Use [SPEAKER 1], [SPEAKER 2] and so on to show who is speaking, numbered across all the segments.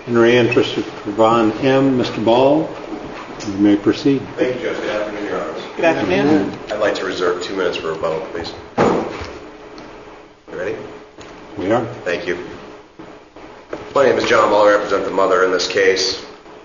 [SPEAKER 1] In re-interest of Yvonne M., Mr. Ball, you may proceed.
[SPEAKER 2] Thank you, Judge. Good afternoon, Your Honors.
[SPEAKER 3] Good afternoon.
[SPEAKER 2] I'd like to reserve 2 minutes for rebuttal, please. You ready?
[SPEAKER 1] We are.
[SPEAKER 2] Thank you. My name is John Ball. I represent the mother in this case.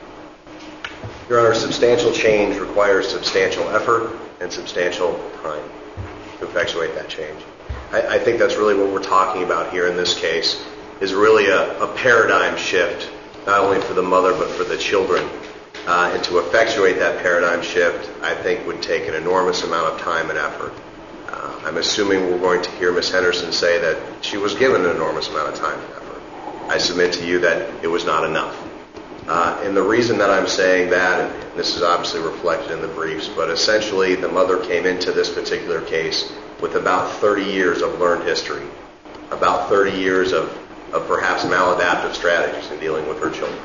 [SPEAKER 2] Your Honor, substantial change requires substantial effort and substantial time to effectuate that change. I think that's really what we're talking about here in this case, is really a paradigm shift, not only for the mother but for the children. And to effectuate that paradigm shift, I think would take an enormous amount of time and effort. I'm assuming we're going to hear Ms. Henderson say that she was given an enormous amount of time and effort. I submit to you that it was not enough. And the reason that I'm saying that, and this is obviously reflected in the briefs, but essentially the mother came into this particular case with about 30 years of learned history, about 30 years of perhaps maladaptive strategies in dealing with her children.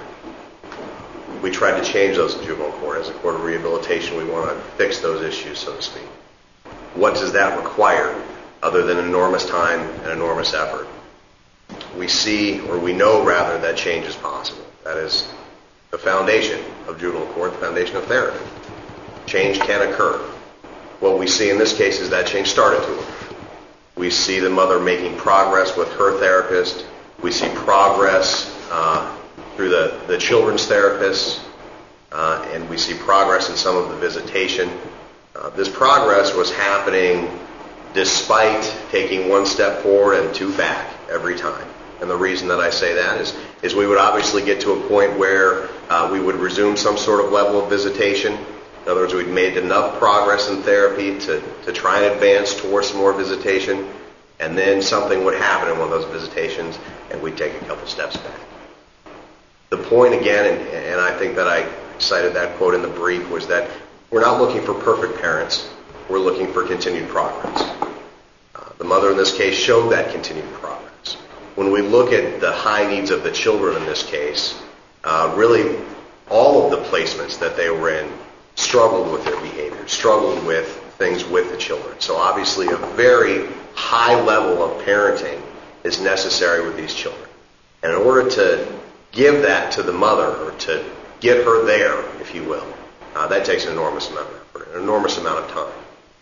[SPEAKER 2] We tried to change those in juvenile court. As a court of rehabilitation, we want to fix those issues, so to speak. What does that require other than enormous time and enormous effort? We know that change is possible. That is the foundation of juvenile court, the foundation of therapy. Change can occur. What we see in this case is that change started to occur. We see the mother making progress with her therapist. We see progress through the children's therapists, and we see progress in some of the visitation. This progress was happening despite taking 1 step forward and 2 back every time. And the reason that I say that is we would obviously get to a point where we would resume some sort of level of visitation. In other words, we'd made enough progress in therapy to try and advance towards some more visitation, and then something would happen in one of those visitations, and we'd take a couple steps back. The point, again, and I think that I cited that quote in the brief, was that we're not looking for perfect parents. We're looking for continued progress. The mother in this case showed that continued progress. When we look at the high needs of the children in this case, really all of the placements that they were in struggled with their behavior, struggled with things with the children. So obviously a very high level of parenting is necessary with these children. And in order to give that to the mother, or to get her there, if you will, that takes an enormous amount of effort, an enormous amount of time.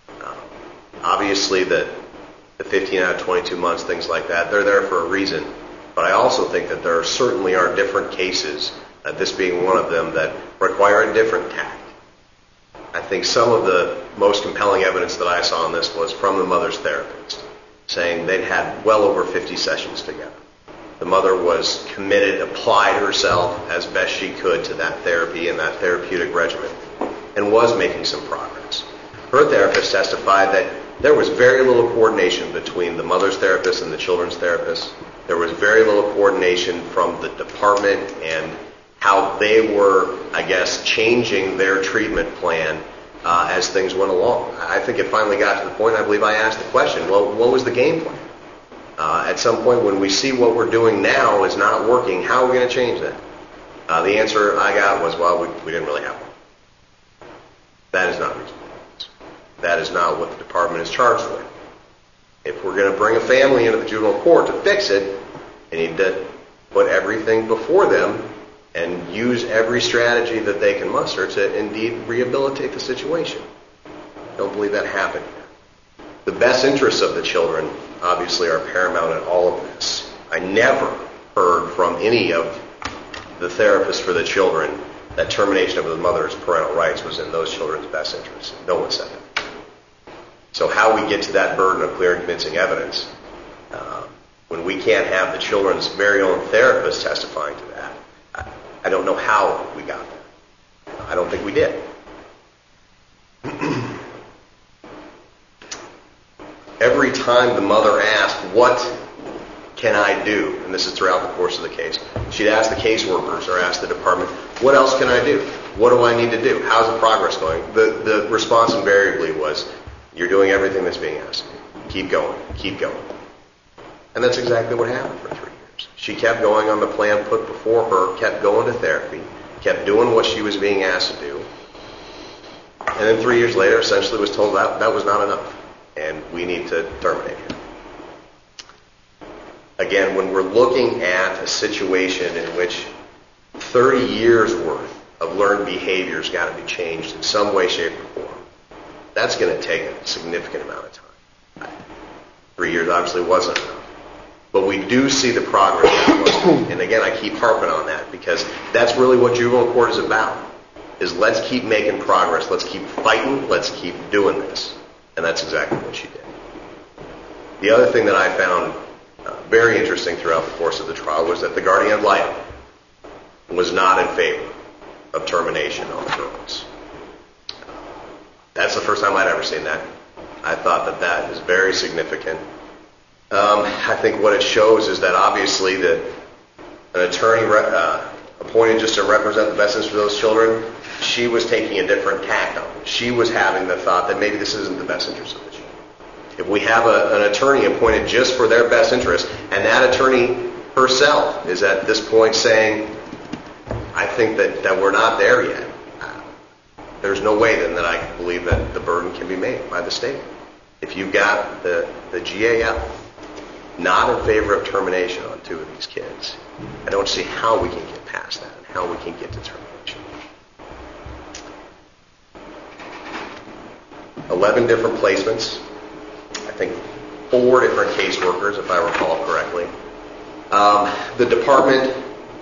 [SPEAKER 2] Obviously the 15 out of 22 months, things like that, they're there for a reason. But I also think that there certainly are different cases, this being one of them, that require a different tact. I think some of the most compelling evidence that I saw on this was from the mother's therapist, saying they'd had well over 50 sessions together. The mother was committed, applied herself as best she could to that therapy and that therapeutic regimen, and was making some progress. Her therapist testified that there was very little coordination between the mother's therapist and the children's therapist. There was very little coordination from the department and how they were, changing their treatment plan as things went along. I think it finally got to the point, I believe I asked the question, well, what was the game plan? At some point when we see what we're doing now is not working, how are we going to change that? The answer I got was, well, we didn't really have one. That is not reasonable. That is not what the department is charged with. If we're going to bring a family into the juvenile court to fix it, they need to put everything before them and use every strategy that they can muster to indeed rehabilitate the situation. I don't believe that happened. The best interests of the children obviously are paramount in all of this. I never heard from any of the therapists for the children that termination of the mother's parental rights was in those children's best interests. No one said that. So how we get to that burden of clear and convincing evidence, when we can't have the children's very own therapist testifying to that, I don't know how we got there. I don't think we did. Every time the mother asked, what can I do? And this is throughout the course of the case. She'd ask the caseworkers or ask the department, what else can I do? What do I need to do? How's the progress going? The response invariably was, you're doing everything that's being asked. Keep going. Keep going. And that's exactly what happened for 3 years. She kept going on the plan put before her, kept going to therapy, kept doing what she was being asked to do. And then 3 years later, essentially was told that was not enough, and we need to terminate her. Again, when we're looking at a situation in which 30 years worth of learned behavior's got to be changed in some way, shape, or form. That's going to take a significant amount of time. 3 years obviously wasn't enough. But we do see the progress. And again, I keep harping on that because that's really what juvenile court is about, is let's keep making progress. Let's keep fighting. Let's keep doing this. And that's exactly what she did. The other thing that I found very interesting throughout the course of the trial was that the guardian ad litem was not in favor of termination on the girls. That's the first time I'd ever seen that. I thought that that is very significant. I think what it shows is that obviously an attorney appointed just to represent the best interest of those children, she was taking a different tact on it. She was having the thought that maybe this isn't the best interest of the children. If we have an attorney appointed just for their best interest, and that attorney herself is at this point saying, I think that we're not there yet, there's no way then that I can believe that the burden can be made by the state. If you've got the GAL not in favor of termination on 2 of these kids, I don't see how we can get past that and how we can get to termination. 11 different placements. I think 4 different caseworkers, if I recall correctly. The department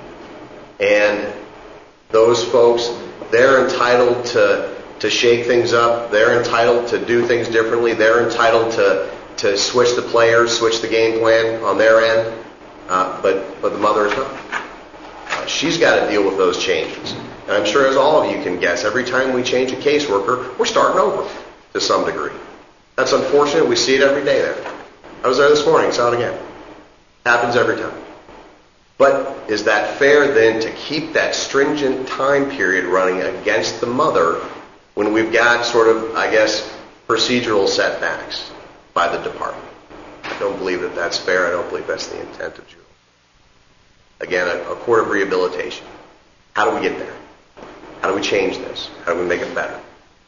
[SPEAKER 2] and those folks, they're entitled to shake things up. They're entitled to do things differently. They're entitled to switch the players, switch the game plan on their end. But the mother is not. She's got to deal with those changes. And I'm sure, as all of you can guess, every time we change a caseworker, we're starting over to some degree. That's unfortunate. We see it every day there. I was there this morning, saw it again. Happens every time. But is that fair then to keep that stringent time period running against the mother when we've got sort of, I guess, procedural setbacks by the department? I don't believe that that's fair. I don't believe that's the intent of juvenile. Again, a court of rehabilitation. How do we get there? How do we change this? How do we make it better?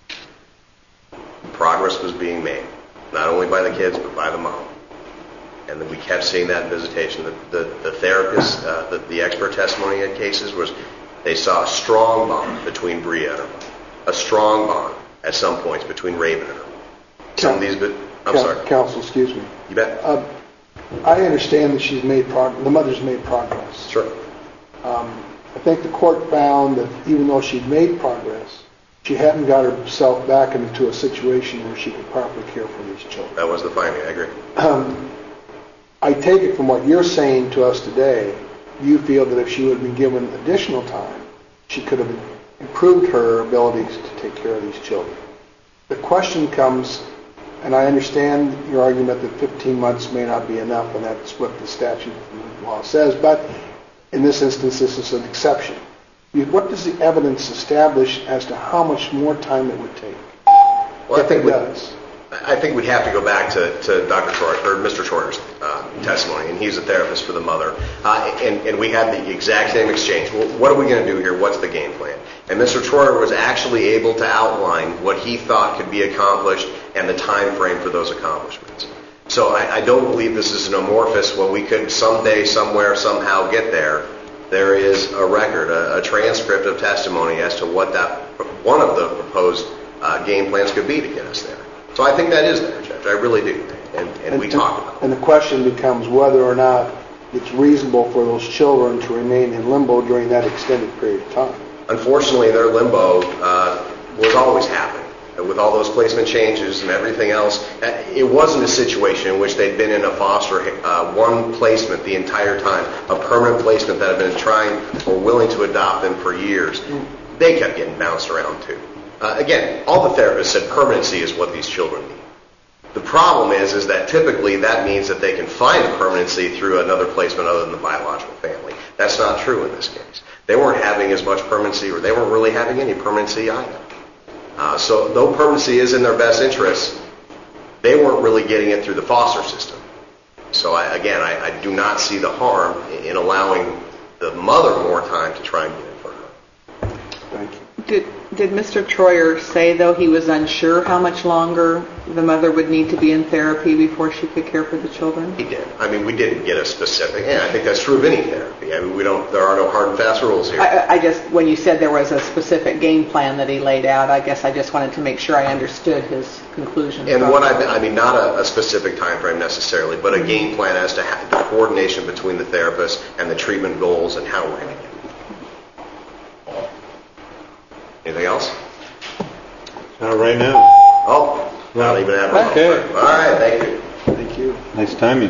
[SPEAKER 2] Progress was being made, not only by the kids, but by the mom. And then we kept seeing that in visitation. The therapists, the expert testimony in cases was they saw a strong bond between Bria and her mom. A strong bond at some points between Raven and her mom. Some of these, I'm sorry.
[SPEAKER 3] Counsel, excuse me.
[SPEAKER 2] You bet.
[SPEAKER 3] I understand that she's made progress. The mother's made progress.
[SPEAKER 2] Sure.
[SPEAKER 3] I think the court found that even though she'd made progress, she hadn't got herself back into a situation where she could properly care for these children.
[SPEAKER 2] That was the finding. I agree.
[SPEAKER 3] I take it from what you're saying to us today, you feel that if she would have been given additional time, she could have improved her abilities to take care of these children. The question comes, and I understand your argument that 15 months may not be enough, and that's what the statute and law says, but in this instance, this is an exception. What does the evidence establish as to how much more time it would take?
[SPEAKER 2] Well,
[SPEAKER 3] I
[SPEAKER 2] think we'd have to go back to Dr. Troyer, or Mr. Troyer's testimony, and he's a therapist for the mother. And we had the exact same exchange. Well, what are we going to do here? What's the game plan? And Mr. Troyer was actually able to outline what he thought could be accomplished and the time frame for those accomplishments. So I don't believe this is an amorphous, well, we could someday, somewhere, somehow get there. There is a record, a transcript of testimony as to what that one of the proposed game plans could be to get us there. So I think that is there, Judge. I really do. And we talk about it.
[SPEAKER 3] And the question becomes whether or not it's reasonable for those children to remain in limbo during that extended period of time.
[SPEAKER 2] Unfortunately, their limbo was always happening. With all those placement changes and everything else, it wasn't a situation in which they'd been in a foster one placement the entire time, a permanent placement that had been trying or willing to adopt them for years. They kept getting bounced around too. Again, all the therapists said permanency is what these children need. The problem is that typically that means that they can find a permanency through another placement other than the biological family. That's not true in this case. They weren't having as much permanency, or they weren't really having any permanency either. So though permanency is in their best interest, they weren't really getting it through the foster system. So I do not see the harm in allowing the mother more time to try and get it for her.
[SPEAKER 3] Thank you.
[SPEAKER 4] Did Mr. Troyer say, though, he was unsure how much longer the mother would need to be in therapy before she could care for the children?
[SPEAKER 2] He did. I mean, we didn't get a specific, and I think that's true of any therapy. I mean, there are no hard and fast rules here.
[SPEAKER 4] I just, when you said there was a specific game plan that he laid out, I guess I just wanted to make sure I understood his conclusion.
[SPEAKER 2] And what I mean, not a specific time frame necessarily, but a game plan as to the coordination between the therapist and the treatment goals and how we're going to get it. Anything else?
[SPEAKER 1] Not right now.
[SPEAKER 2] Oh, not even have one.
[SPEAKER 1] Okay.
[SPEAKER 2] All right, thank you.
[SPEAKER 3] Thank you.
[SPEAKER 1] Nice timing.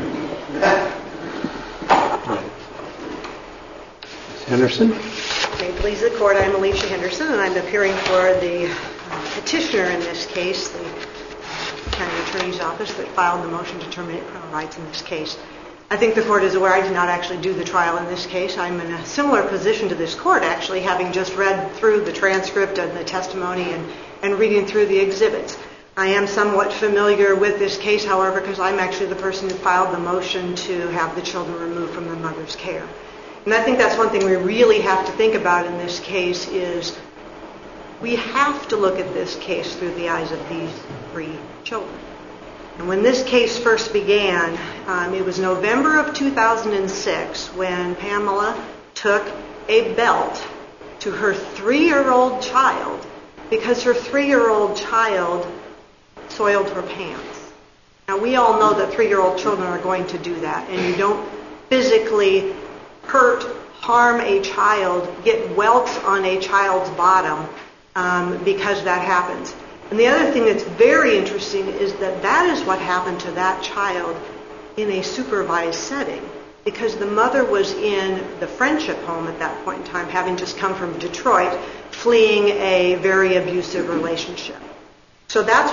[SPEAKER 1] Ms. Henderson?
[SPEAKER 5] May it please the court, I'm Alicia Henderson, and I'm appearing for the petitioner in this case, the county attorney's office that filed the motion to terminate parental rights in this case. I think the court is aware I did not actually do the trial in this case. I'm in a similar position to this court, actually, having just read through the transcript and the testimony and reading through the exhibits. I am somewhat familiar with this case, however, because I'm actually the person who filed the motion to have the children removed from the mother's care. And I think that's one thing we really have to think about in this case is we have to look at this case through the eyes of these 3 children. And when this case first began, it was November of 2006 when Pamela took a belt to her 3-year-old child because her 3-year-old child soiled her pants. Now, we all know that 3-year-old children are going to do that, and you don't physically hurt, harm a child, get welts on a child's bottom because that happens. And the other thing that's very interesting is that is what happened to that child in a supervised setting, because the mother was in the Friendship home at that point in time, having just come from Detroit, fleeing a very abusive relationship. So that's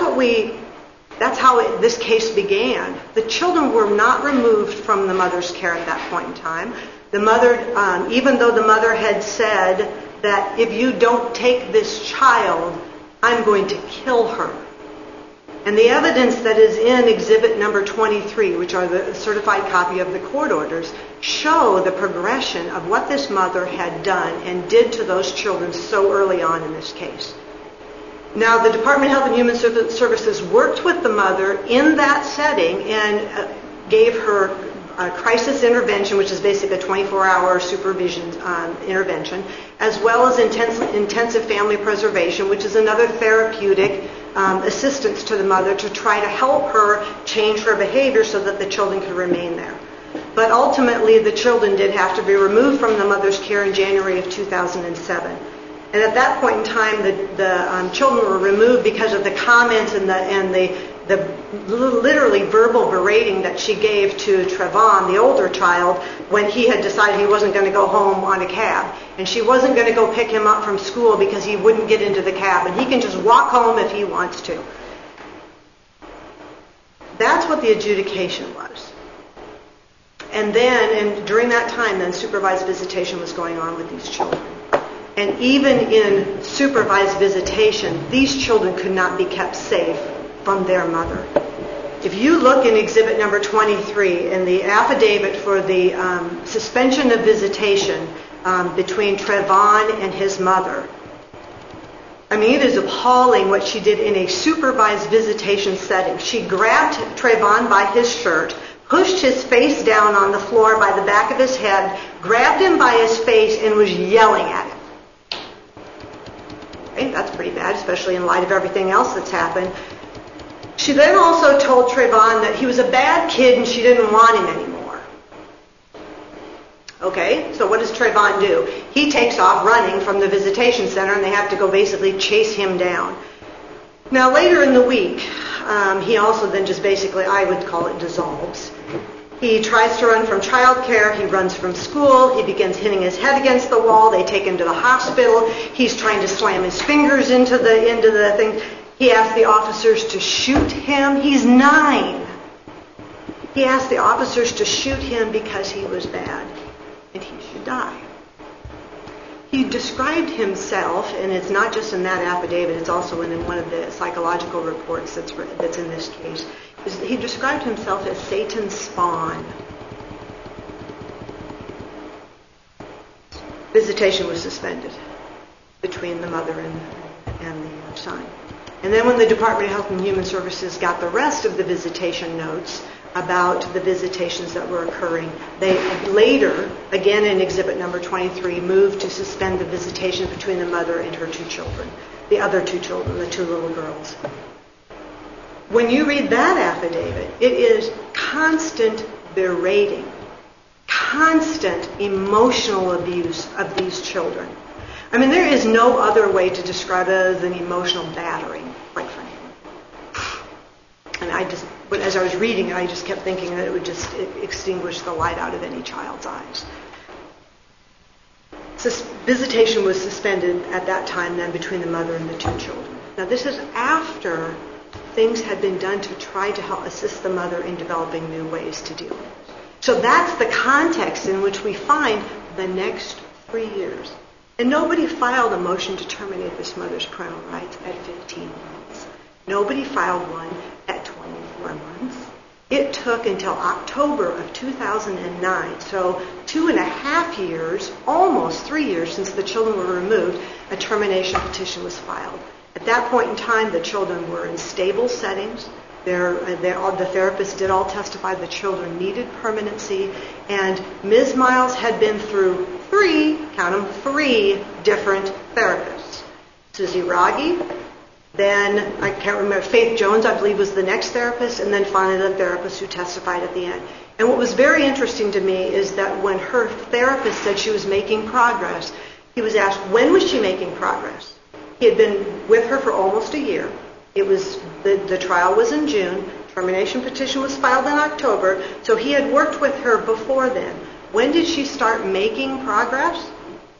[SPEAKER 5] how this case began. The children were not removed from the mother's care at that point in time. The mother, even though the mother had said that if you don't take this child, I'm going to kill her. And the evidence that is in exhibit number 23, which are the certified copy of the court orders, show the progression of what this mother had done and did to those children so early on in this case. Now, the Department of Health and Human Services worked with the mother in that setting and gave her crisis intervention, which is basically a 24-hour supervision intervention, as well as intensive family preservation, which is another therapeutic assistance to the mother to try to help her change her behavior so that the children could remain there. But ultimately, the children did have to be removed from the mother's care in January of 2007. And at that point in time, the children were removed because of the comments and the literally verbal berating that she gave to Trevon, the older child, when he had decided he wasn't going to go home on a cab. And she wasn't going to go pick him up from school because he wouldn't get into the cab. And he can just walk home if he wants to. That's what the adjudication was. And during that time, then supervised visitation was going on with these children. And even in supervised visitation, these children could not be kept safe from their mother. If you look in exhibit number 23 in the affidavit for the suspension of visitation between Trevon and his mother, I mean, it is appalling what she did in a supervised visitation setting. She grabbed Trevon by his shirt, pushed his face down on the floor by the back of his head, grabbed him by his face, and was yelling at him. Okay, that's pretty bad, especially in light of everything else that's happened. She then also told Trevon that he was a bad kid and she didn't want him anymore. Okay, so what does Trevon do? He takes off running from the visitation center and they have to go basically chase him down. Now later in the week, he also then just basically, I would call it, dissolves. He tries to run from childcare. He runs from school. He begins hitting his head against the wall. They take him to the hospital. He's trying to slam his fingers into the thing. He asked the officers to shoot him. He's 9. He asked the officers to shoot him because he was bad and he should die. He described himself, and it's not just in that affidavit, it's also in one of the psychological reports that's in this case. He described himself as Satan's spawn. Visitation was suspended. between the mother and the son. And then when the Department of Health and Human Services got the rest of the visitation notes about the visitations that were occurring, they later, again in exhibit number 23, moved to suspend the visitation between the mother and her two children, the other two children, the two little girls. When you read that affidavit, it is constant berating, constant emotional abuse of these children. I mean, there is no other way to describe it other than emotional battering, quite frankly. And as I was reading it, I just kept thinking that it would just extinguish the light out of any child's eyes. Visitation was suspended at that time then between the mother and the two children. Now this is after things had been done to try to help assist the mother in developing new ways to deal with it. So that's the context in which we find the next 3 years. And nobody filed a motion to terminate this mother's parental rights at 15 months. Nobody filed one at 24 months. It took until October of 2009, so 2.5 years, almost 3 years since the children were removed, a termination petition was filed. At that point in time, the children were in stable settings. The therapists did all testify the children needed permanency, and Ms. Miles had been through three different therapists. Susie Raggi, then, I can't remember, Faith Jones, I believe, was the next therapist, and then finally the therapist who testified at the end. And what was very interesting to me is that when her therapist said she was making progress, he was asked, when was she making progress? He had been with her for almost a year. It was the trial was in June. Termination petition was filed in October. So he had worked with her before then. When did she start making progress?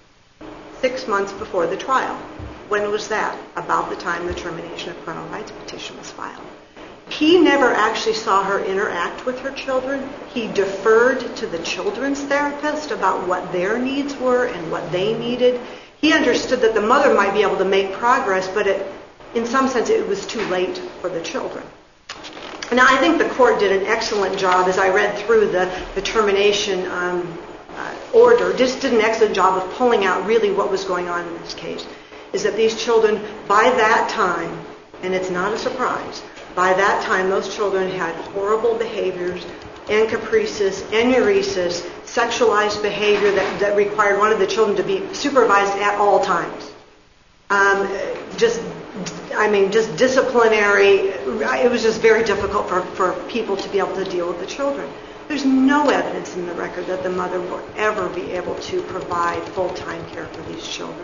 [SPEAKER 5] 6 months before the trial. When was that? About the time the termination of parental rights petition was filed. He never actually saw her interact with her children. He deferred to the children's therapist about what their needs were and what they needed. He understood that the mother might be able to make progress, but in some sense it was too late for the children. Now, I think the court did an excellent job, as I read through the termination order, just did an excellent job of pulling out really what was going on in this case, is that these children, by that time, and it's not a surprise, by that time those children had horrible behaviors, encaprices, enuresis, sexualized behavior that required one of the children to be supervised at all times. Just disciplinary. It was just very difficult for people to be able to deal with the children. There's no evidence in the record that the mother will ever be able to provide full-time care for these children.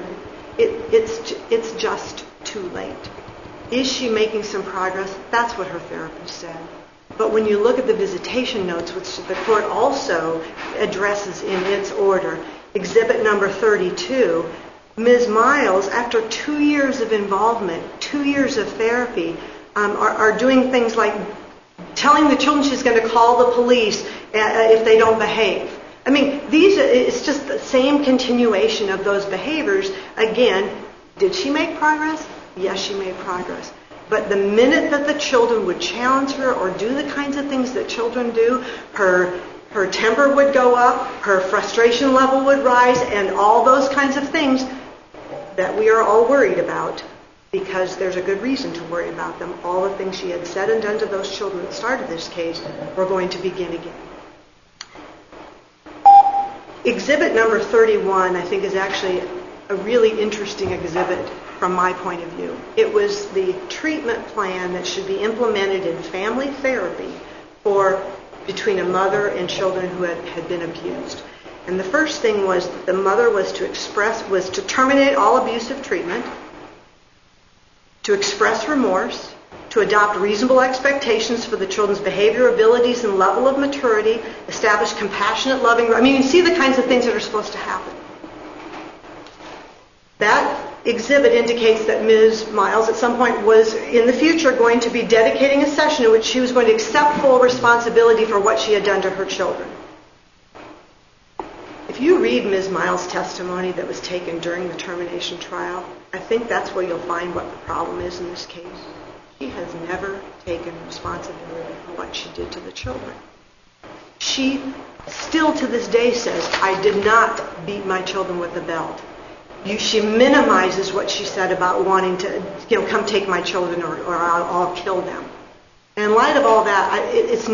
[SPEAKER 5] It's just too late. Is she making some progress? That's what her therapist said. But when you look at the visitation notes, which the court also addresses in its order, exhibit number 32, Ms. Miles, after 2 years of involvement, 2 years of therapy, are doing things like telling the children she's going to call the police if they don't behave. I mean, it's just the same continuation of those behaviors. Again, did she make progress? Yes, she made progress. But the minute that the children would challenge her or do the kinds of things that children do, her temper would go up, her frustration level would rise, and all those kinds of things that we are all worried about, because there's a good reason to worry about them. All the things she had said and done to those children that started this case were going to begin again. Exhibit number 31, I think, is actually a really interesting exhibit from my point of view. It was the treatment plan that should be implemented in family therapy between a mother and children who had been abused. And the first thing was that the mother was to terminate all abusive treatment, to express remorse, to adopt reasonable expectations for the children's behavior, abilities, and level of maturity, establish compassionate, loving... I mean, you see the kinds of things that are supposed to happen. That exhibit indicates that Ms. Miles at some point was in the future going to be dedicating a session in which she was going to accept full responsibility for what she had done to her children. If you read Ms. Miles' testimony that was taken during the termination trial, I think that's where you'll find what the problem is in this case. She has never taken responsibility for what she did to the children. She still to this day says, I did not beat my children with a belt. She minimizes what she said about wanting to, come take my children or I'll kill them. And in light of all that,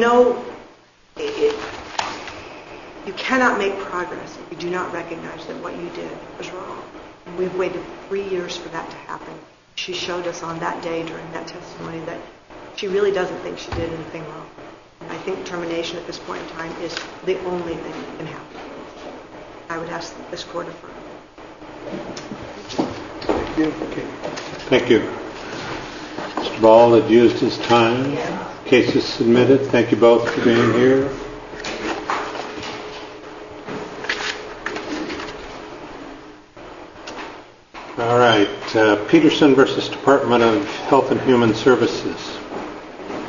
[SPEAKER 5] you cannot make progress if you do not recognize that what you did was wrong. And we've waited 3 years for that to happen. She showed us on that day during that testimony that she really doesn't think she did anything wrong. And I think termination at this point in time is the only thing that can happen. I would ask that this court affirm.
[SPEAKER 3] Thank you. Okay.
[SPEAKER 1] Thank you. Mr. Ball had used his time. Case is submitted. Thank you both for being here. All right. Peterson versus Department of Health and Human Services.